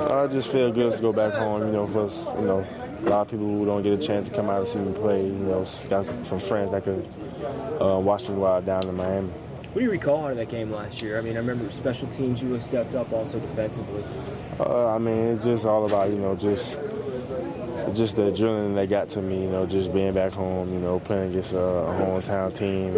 I just feel good to go back home, for a lot of people who don't get a chance to come out and see me play, got some friends that could watch me while down in Miami. What do you recall out of that game last year? I mean, I remember special teams, you stepped up also defensively. It's just all about, just the adrenaline that got to me, just being back home, playing against a hometown team,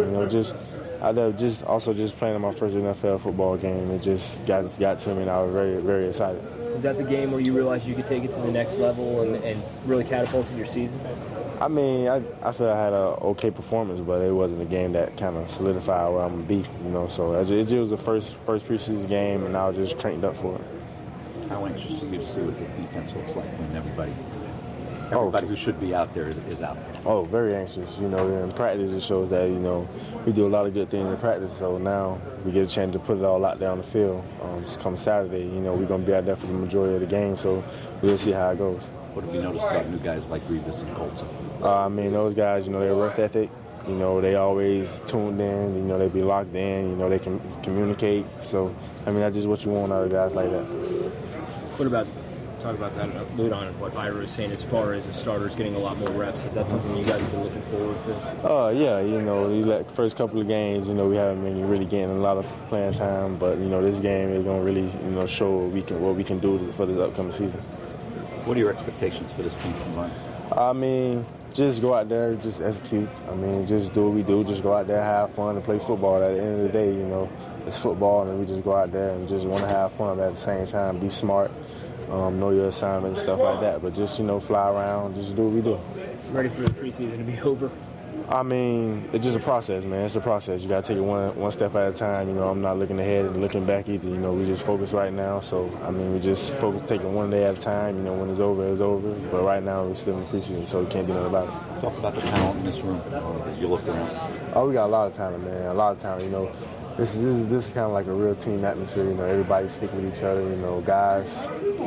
just playing in my first NFL football game. It just got to me, and I was very, very excited. Is that the game where you realized you could take it to the next level and really catapulted your season? I feel I had an okay performance, but it wasn't a game that kind of solidified where I'm going to be, So it was the first preseason game, and I was just cranked up for it. How anxious are you to see what this defense looks like when everybody who should be out there is out there? Oh, very anxious. In practice it shows that, we do a lot of good things in practice, so now we get a chance to put it all out there on the field. Come Saturday, we're going to be out there for the majority of the game, so we'll see how it goes. What have you noticed about new guys like Revis and Colson? Those guys, their work ethic, they always tuned in, they be locked in, they can communicate. So, that's just what you want out of guys like that. What about, talk about that, allude on what Ira was saying as far as the starters getting a lot more reps. Is that something you guys have been looking forward to? Yeah, first couple of games, we haven't been really getting a lot of playing time, but, this game is going to really, show what we can do for this upcoming season. What are your expectations for this team combined? Just go out there, just execute. Just do what we do. Just go out there, have fun, and play football. At the end of the day, it's football, and we just go out there and just want to have fun, but at the same time, be smart, know your assignment and stuff like that. But just, fly around, just do what we do. Ready for the preseason to be over? It's just a process, man. It's a process. You got to take it one step at a time. I'm not looking ahead and looking back either. We just focus right now. So, we just focus, taking one day at a time. When it's over, it's over. But right now, we're still in the preseason, so we can't do nothing about it. Talk about the talent in this room as you look around. Oh, we got a lot of talent, man. A lot of talent. This is kind of like a real team atmosphere. Everybody stick with each other. Guys,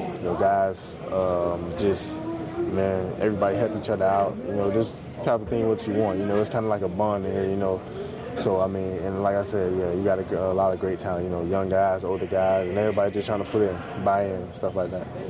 man, everybody help each other out. This type of thing what you want. It's kind of like a bond in here. So and like I said, yeah, you got a lot of great talent. Young guys, older guys, and everybody just trying to put in, buy in, stuff like that.